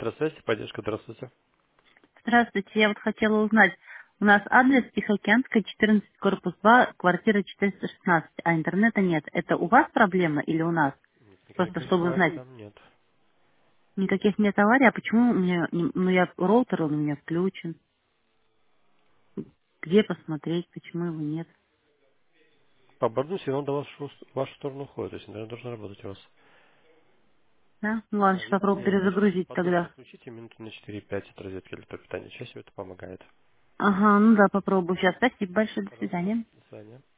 Электросвязь, поддержка, здравствуйте. Здравствуйте, я вот хотела узнать, у нас адрес Тихоокеанская, 14, корпус 2, квартира 416, а интернета нет. Это у вас проблема или у нас? Нет, Просто никаких чтобы аварий узнать, там нет. никаких нет аварий, а почему у меня, ну я роутер он у меня включен, где посмотреть, почему его нет? По борду сигнал до вашу сторону уходит, то есть интернет должен работать у вас. Да? Ну ладно, Да, сейчас если попробую сейчас перезагрузить подключите, тогда. отключите минуты на 4-5 от розетки электропитания. Чаще это помогает. Ага, ну да, попробую сейчас. Спасибо большое, до Пожалуйста, свидания. до свидания.